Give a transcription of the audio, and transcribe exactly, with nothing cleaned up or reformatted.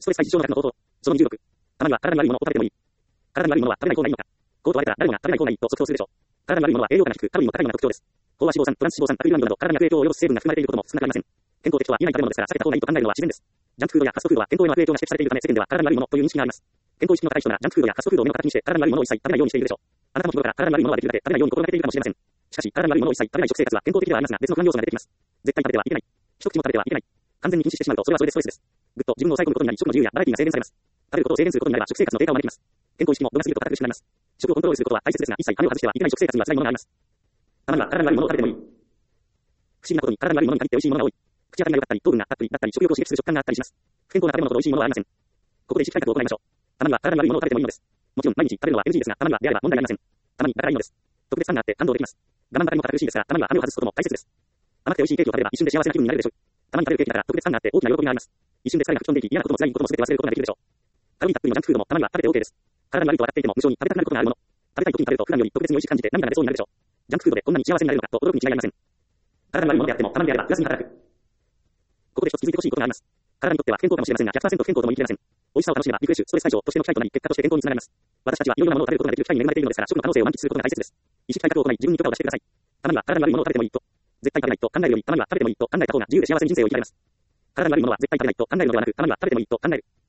ストレス対事象の額の方法。そのにじゅうろく。たまには体に悪いものを食べてもいい。体に悪いものは食べない方がいいのか。こう問われたら誰もが食べない方がいいと即答するでしょう。体に悪いものは栄養価が低く、カロリーも高いのが特徴です。飽和脂肪酸、トランス脂肪酸、アクリルアミドなど体に悪影響を及ぼす成分が含まれていることも少なくありません。健康的とは言えない食べ物ですから避けた方がいいと考えるのは自然です。ジャンクフードやファストフードは健康への悪影響が指摘されているため世間では体に悪いものという認識があります。健康意識の高い人ならジャンクフードやファストフードを目の形にして体に悪いものを一切食べないようにしているでしょう。あなたも日頃から体に悪いものはできるだけ食べないように心がけているかもしれません。しかし体に悪いものを一切食べない食生活は健康的ではありますが別の不安要素が出てきます。絶対食べてはいけない。一口も食べてはいけない。完全に禁止してしまうとそれはそれでストレスです。ぐっと自分を抑え込むことになり食の自由やバラエティが制限されます。食べることを制限することになれば食生活の低下を招きます。健康意識も度が過ぎると堅苦しくなります。食をコントロールすることは大切ですが一切羽目を外してはいけない食生活には辛いものがあります。たまには体に悪いものを食べてもいい。不思議なことに体に悪いものに限って美味しいものが多い。口当たりが良かったり糖分がたっぷりだったり食欲を刺激する食感があったりします。不健康な食べ物ほど美味しいものはありません。ここで意識改革を行いましょう。たまには体に悪いものを食べてもいいのです。もちろん毎日食べるのは エヌジー ですがたまにはであれば問題ありません。たまにだからいいのです。特別感があって感動できます。我慢ばかりも堅苦しいですがたまには羽目を外すことも大切です。甘くて美味しいケーキを食べれば一瞬で幸せな気分になれるでしょう。たまに食べるケーキだから特別感があって大きな喜びがあります。一瞬で疲れが吹き飛んでいき嫌なことも辛いことも全て忘れることができるでしょう。カロリーたっぷりのジャンクフードもたまには食べて OK です。体に悪いと笑っていても無性に食べたくなることがあるもの。食べたい時に食べると普段より特別に美味しく感じて涙が出そうになるでしょう。ジャンクフードでこんなに幸せになれるのかと驚くに違いありません。体に悪いものであってもたまにであればプラスに働く。ここで一つ気づいてほしいことがあります。体にとっては不健康かもしれませんが ひゃくパーセント 不健康とも言い切れません。美味しさを楽しめばリフレッシュ、ストレス解消としての機会となり結果として健康につながります。私たちはいろいろなものを食べることができる機会に恵まれているのですから食の可能性を満喫することが大切です。意識改革を行い自分に許可を出してください。たまには体に悪いものを食べてもいいと、絶対食べないと考えるよりたまには食べてもいいと考えた方が自由で幸せに人生を生きられます。体に悪いものは絶対食べないと考えるのではなくたまには食べてもいいと考える。